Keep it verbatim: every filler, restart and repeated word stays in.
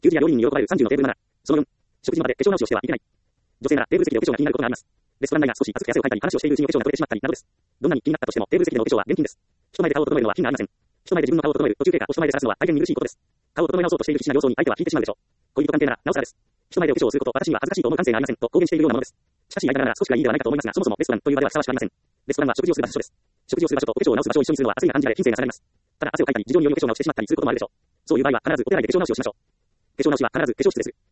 給仕や料理人に喜ばれるさんじゅうのテーブルなな。そのよん、食事の場で化粧直しをしてはいけない。女性ならテーブル席でお化粧が気になることがあります。レストラン内が少し暑くて汗をかいたり話をしているうちにお化粧が取れてしまったりなどです。どんなに気になったとしてもテーブル席でのお化粧は厳禁です。人前で顔を整えるのは品がありません。人前で自分の顔を整える途中経過を人前で晒すのは大変見苦しいことです。顔を整え直そうとしている必死な様相に相手は引いてしまうでしょう。恋人関係ならなおさらです。人前でお化粧をすること私には恥ずかしいと思う感性がありませんと公言しているようなものです。しかし相手なら少しがいいではないかと思いますが、そもそもレストランという場ではふさわしくありません。レストランは食事をする場所です。食事をする場所とお化粧を直す場所を一緒にするのは暑いが感じられ金銭が下がります。ただ汗をかいたり事情によりお化粧を直してしまったりすることもあるでしょう。そういう場合は必ずお手洗いで化粧直しをしましょう。化粧直しは必ず化粧室でする。